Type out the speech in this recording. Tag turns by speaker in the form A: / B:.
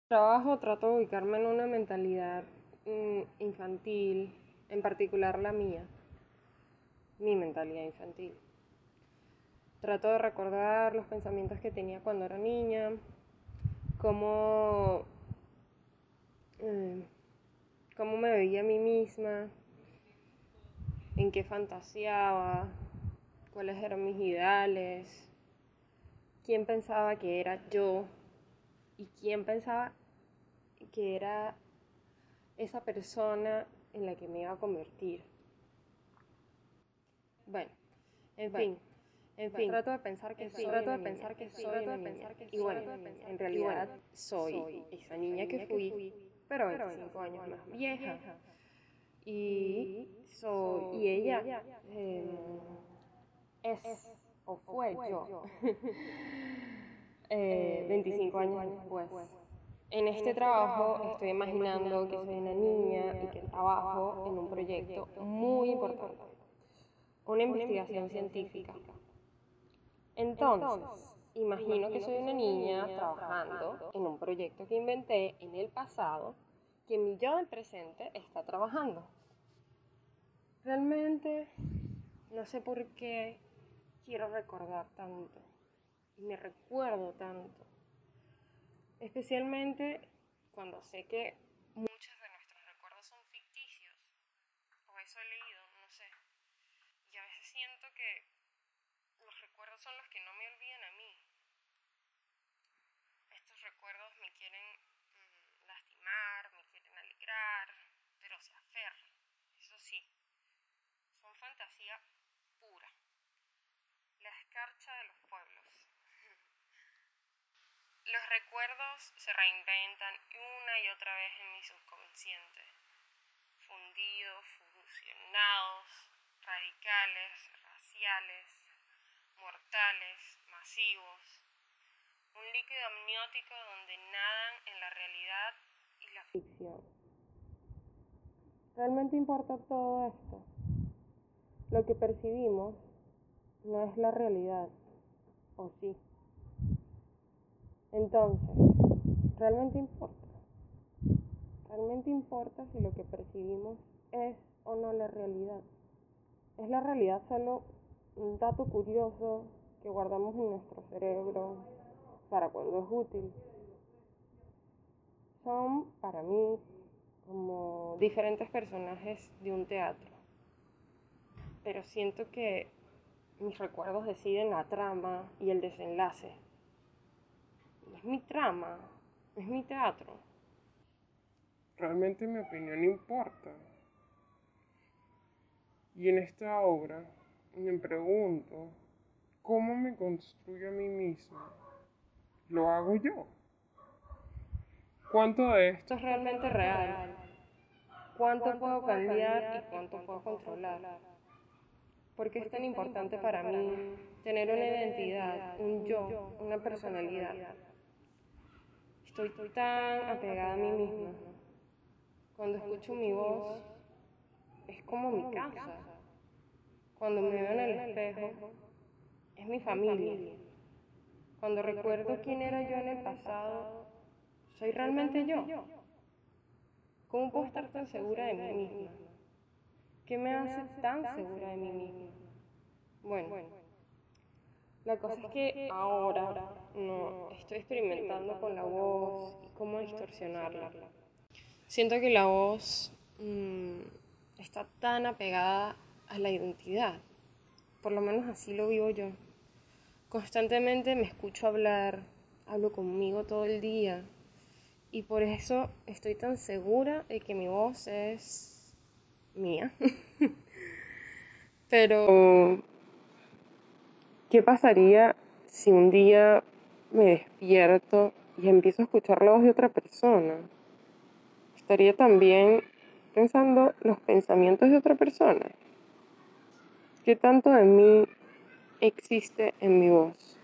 A: Trabajo trato de ubicarme en una mentalidad infantil, en particular la mía, mi mentalidad infantil. Trato de recordar los pensamientos que tenía cuando era niña, cómo, cómo me veía a mí misma, en qué fantaseaba, cuáles eran mis ideales, quién pensaba que era yo y quién pensaba que era esa persona en la que me iba a convertir. Bueno, en fin, trato de pensar que soy y bueno, en realidad soy esa niña que fui, pero 25 años más vieja. Y ella es o fue yo 25 años después. En este trabajo estoy imaginando que soy una niña y que trabajo en un proyecto muy importante, una investigación científica. Entonces, imagino que soy una niña trabajando en un proyecto que inventé en el pasado, que mi yo del presente está trabajando. Realmente no sé por qué quiero recordar tanto y me recuerdo tanto. Especialmente cuando sé que muchos de nuestros recuerdos son ficticios, o eso he leído, no sé. Y a veces siento que los recuerdos son los que no me olvidan a mí. Estos recuerdos me quieren lastimar, me quieren alegrar, pero se aferran. Eso sí, son fantasía pura. La escarcha de los pueblos. Los recuerdos se reinventan una y otra vez en mi subconsciente, fundidos, fusionados, radicales, raciales, mortales, masivos, un líquido amniótico donde nadan en la realidad y la ficción. ¿Realmente importa todo esto? Lo que percibimos no es la realidad, ¿o sí? Entonces, ¿realmente importa? ¿Realmente importa si lo que percibimos es o no la realidad? ¿Es la realidad solo un dato curioso que guardamos en nuestro cerebro para cuando es útil? Son, para mí, como diferentes personajes de un teatro. Pero siento que mis recuerdos deciden la trama y el desenlace. Es mi trama, es mi teatro.
B: Realmente mi opinión importa. Y en esta obra me pregunto, ¿cómo me construyo a mí mismo? ¿Lo hago yo? ¿Cuánto de esto
A: Esto es realmente real. ¿Cuánto puedo cambiar y cuánto puedo controlar? ¿Por qué es tan importante para mí tener una identidad, un yo, una personalidad? Estoy tan apegada a mí misma. Cuando escucho mi voz, es como mi casa. Cuando me veo en el espejo, es mi familia. Cuando recuerdo quién era yo en el pasado, ¿soy realmente yo? ¿Cómo puedo estar tan segura de mí misma? ¿Qué me hace tan segura de mí misma? Bueno, la cosa es que ahora no estoy experimentando con la voz y cómo distorsionarla. Siento que la voz está tan apegada a la identidad. Por lo menos así lo vivo yo. Constantemente me escucho hablar, hablo conmigo todo el día. Y por eso estoy tan segura de que mi voz es mía. Pero, ¿qué pasaría si un día me despierto y empiezo a escuchar la voz de otra persona? ¿Estaría también pensando los pensamientos de otra persona? ¿Qué tanto de mí existe en mi voz?